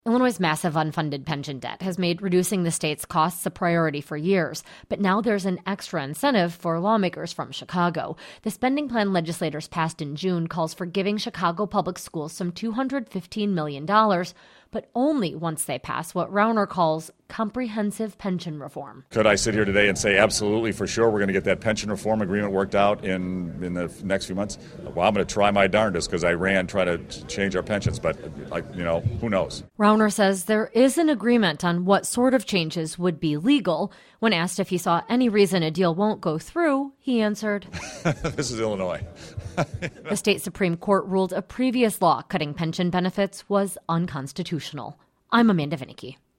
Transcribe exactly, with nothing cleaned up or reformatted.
Illinois' massive unfunded pension debt has made reducing the state's costs a priority for years, but now there's an extra incentive for lawmakers from Chicago. The spending plan legislators passed in June calls for giving Chicago public schools some two hundred fifteen million dollars, but only once they pass what Rauner calls comprehensive pension reform. Could I sit here today and say absolutely for sure we're going to get that pension reform agreement worked out in, in the next few months? Well, I'm going to try my darndest because I ran try to change our pensions, but like you know, who knows? Rauner says there is an agreement on what sort of changes would be legal. When asked if he saw any reason a deal won't go through, he answered, "This is Illinois." The state Supreme Court ruled a previous law cutting pension benefits was unconstitutional. I'm Amanda Vinicky.